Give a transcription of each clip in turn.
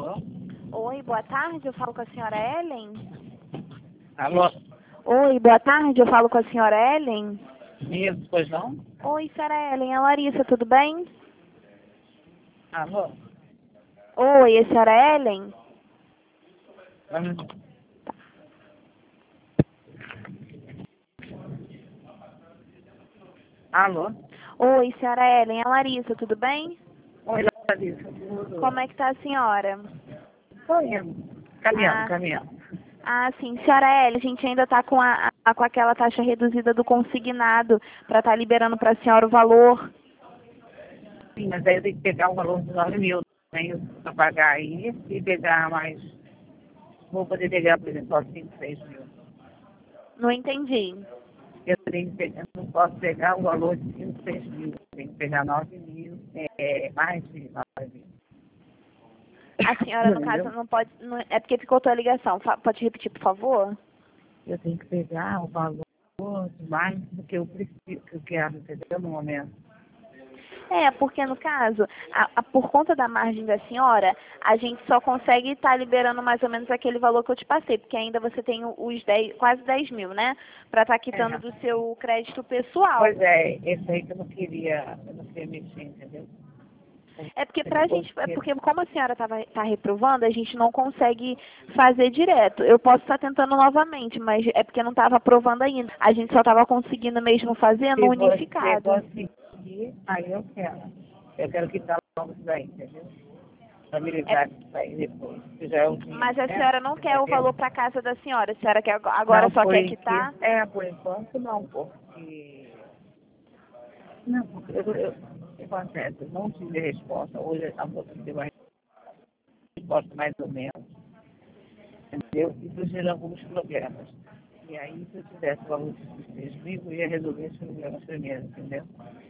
Alô? Oi, boa tarde, eu falo com a senhora Ellen. Alô? Oi, boa tarde, eu falo com a senhora Ellen. Isso, pois não? Oi, senhora Ellen, é a Larissa, tudo bem? Alô? Oi, é a senhora Ellen? Alô? Oi, senhora Ellen, é a Larissa, tudo bem? Oi, Larissa. Tudo? Como é que tá a senhora? Tô indo. Caminhando, Ah, caminhando. sim, senhora Ellen, a gente ainda tá com aquela taxa reduzida do consignado para estar liberando para a senhora o valor. Sim, mas aí eu tenho que pegar o valor de 9 mil. Tenho para pagar aí e pegar mais. Vou poder pegar, por exemplo, só 5, 6 mil. Não entendi. Eu tenho que pegar, não posso pegar o valor de 5, 6 mil. Tenho que pegar 9 mil, mais de 9 mil. A senhora, no caso, Entendeu? não pode... é porque ficou a ligação. Pode repetir, por favor? Eu tenho que pegar o valor mais do que eu preciso, que eu quero, entendeu? No momento. É, porque no caso, por conta da margem da senhora, a gente só consegue estar liberando mais ou menos aquele valor que eu te passei, porque ainda você tem os 10, quase 10 mil, né? Para estar quitando É. do seu crédito pessoal. Pois é, esse aí que eu não queria mexer, entendeu? É porque Porque, porque como a senhora tá reprovando, a gente não consegue fazer direto. Eu posso estar tentando novamente, mas é porque não estava aprovando ainda. A gente só estava conseguindo mesmo fazer no se você unificado. conseguir, aí eu quero. Eu quero quitar logo isso daí, entendeu? Pra me É, livrar disso aí depois. Que já é o dinheiro, mas a né? senhora não quer o Entendeu? valor para casa da senhora. A senhora quer, agora Não, só quer quitar? por enquanto não, porque. Não, porque o que acontece? Eu não tive resposta. Hoje a moça me deu uma resposta mais ou menos, entendeu? Isso gerou alguns problemas. E aí, se eu tivesse o valor de 6 mil, eu ia resolver esses problemas primeiro, entendeu?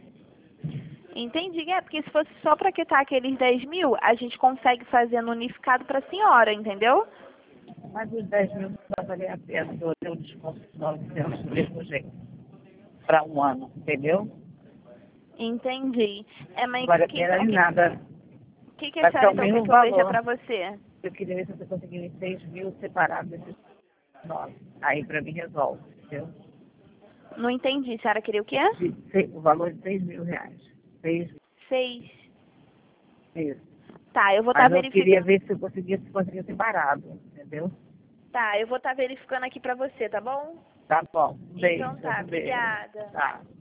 Entendi. É, porque se fosse só para quitar aqueles 10 mil, a gente consegue fazer no unificado para a senhora, entendeu? Mas os 10 mil não vai valer a pena, eu tenho um desconto de 900 do mesmo jeito, para um ano, entendeu? Entendi. É, Não mas vale a pena em nada. o que a Vai ficar senhora o então quer mesmo que eu veja valor. para você? Eu queria ver se você conseguir 6 mil separados desses 9. Aí para mim resolve, entendeu? Não entendi. A senhora queria o quê? O valor de 6 mil reais. 6 6. isso. Tá, eu vou estar Mas eu queria verificando. ver se eu conseguia separado, entendeu? Tá, eu vou estar verificando aqui para você, tá bom? Tá bom. Um Então beijo, tá, um beijo. obrigada. Tá.